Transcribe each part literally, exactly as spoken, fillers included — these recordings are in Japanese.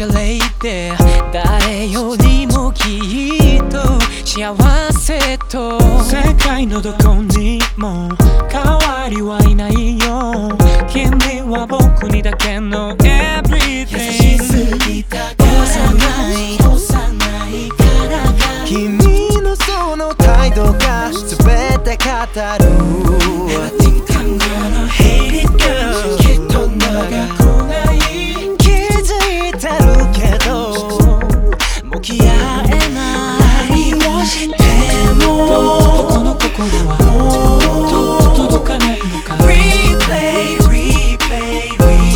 シャレイで誰よりもきっと幸せと世界のどこにも代わりはいないよ。君は僕にだけの Everything。 優しすぎたからない幼いからが君のその態度が全て語る。 I think I'm gonna hate it girl きっと長くない気づいてるけど向き合えない何をしても僕の心はもう届かないのか Replay Replay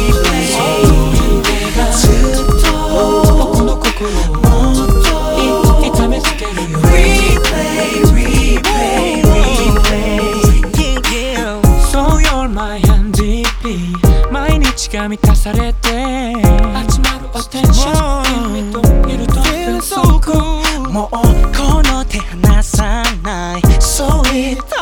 Replay ずっと僕の心をもっと痛めつけるよ Replay Replay Replay yeah, yeah. So you're my エムディーピー。 毎日が満たされて集まるアテンション君といると Feel so cool もうこの手離さないそういった